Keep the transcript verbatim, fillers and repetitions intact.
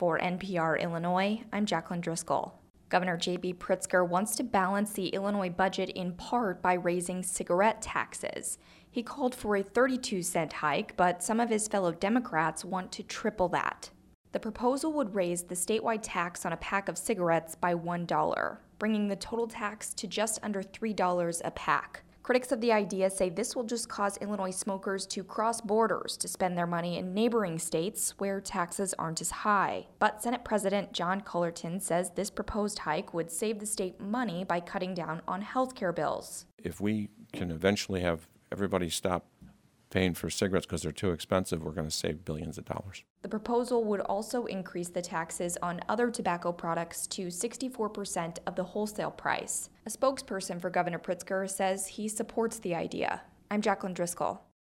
For N P R Illinois, I'm Jacqueline Driscoll. Governor J B Pritzker wants to balance the Illinois budget in part by raising cigarette taxes. He called for a thirty-two cent hike, but some of his fellow Democrats want to triple that. The proposal would raise the statewide tax on a pack of cigarettes by one dollar, bringing the total tax to just under three dollars a pack. Critics of the idea say this will just cause Illinois smokers to cross borders to spend their money in neighboring states where taxes aren't as high. But Senate President John Cullerton says this proposed hike would save the state money by cutting down on health care bills. If we can eventually have everybody stop paying for cigarettes because they're too expensive, we're going to save billions of dollars. The proposal would also increase the taxes on other tobacco products to sixty-four percent of the wholesale price. A spokesperson for Governor Pritzker says he supports the idea. I'm Jacqueline Driscoll.